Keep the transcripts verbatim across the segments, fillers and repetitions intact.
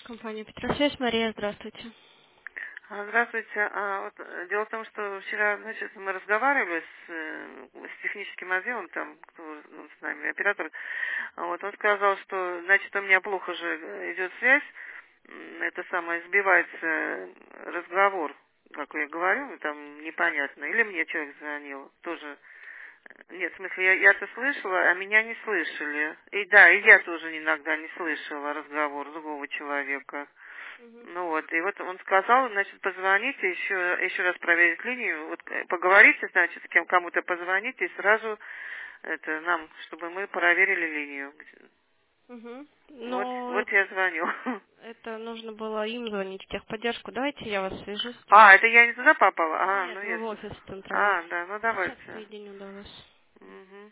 Компания Петросвязь, Мария, здравствуйте. А, Здравствуйте. А, вот, э, дело в том, что вчера, значит, мы разговаривали с, э, с техническим отделом, там, кто ну, с нами, оператор. А Вот, он сказал, что, значит, у меня плохо же э, идет связь, м, это самое, сбивается разговор, как я говорю, там непонятно. Или мне человек звонил, тоже. Нет, в смысле, я, я-то слышала, а меня не слышали. И да, и я тоже иногда не слышала разговор другого человека. Ну вот, и вот он сказал, значит, позвоните, еще, еще раз проверить линию, вот э, поговорите, значит, с кем кому-то позвоните и сразу это нам, чтобы мы проверили линию. Угу. Вот, Но вот я звоню. это нужно было им звонить в техподдержку. Давайте я вас свяжу с ними. А, это я не туда попала? А, Нет, ну вы в ясно. офис центральный. А, да, ну Сейчас давайте. соединю до вас. Мгм.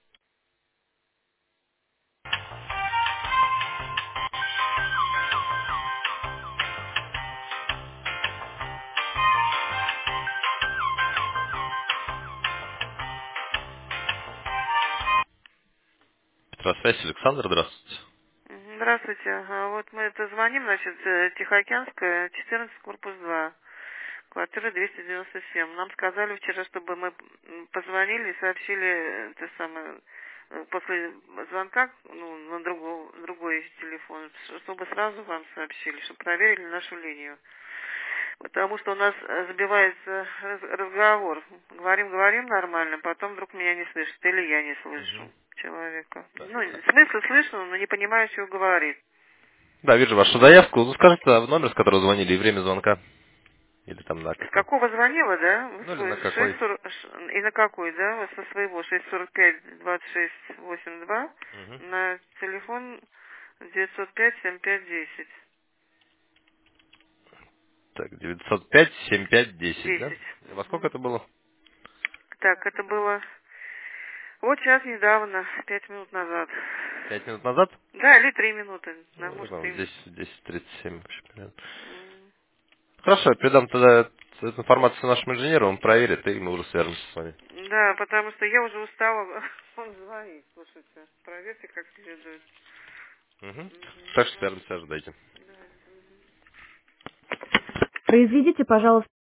Петросвязь, Александр, здравствуйте. Мгм, Здравствуйте. А вот мы это звоним, значит, э, Тихоокеанская, четырнадцать, корпус два. Квартира двести девяносто семь. Нам сказали вчера, чтобы мы м, позвонили и сообщили э, это самое э, после звонка ну, на другой, другой телефон, ш- чтобы сразу вам сообщили, чтобы проверили нашу линию. Потому что у нас э, забивается раз- разговор. Говорим, говорим нормально, потом вдруг меня не слышит, или я не слышу Мгм. человека. Так, Ну, так. смысл слышно, но не понимаю, что говорит. Да, вижу вашу заявку. Ну, скажите в номер, с которого звонили, и время звонка. Или там на С какой. какого звонила, да? Вы Ну, или на свой какой. шесть сорок и на какой, да? Вот со своего шесть сорок пять двадцать шесть восемьдесят два Мгм. на телефон девятьсот пять семь пять десять. Так, девятьсот пять семь пять десять, да? Десять. Во сколько Мгм. это было? Так, это было вот сейчас недавно, пять минут назад. Пять минут назад? Да, или три минуты. Да, Ну, может, там, три минуты. здесь десять тридцать семь. вообще, понятно. М. Хорошо, я передам тогда эту информацию нашему инженеру, он проверит, и мы уже свяжемся с вами. Да, потому что я уже устала. Он звонит, слушайте. Проверьте как следует. Мгм. Мгм. Так что Ладно. свяжемся, ожидайте. Да. Мгм. Произведите, пожалуйста.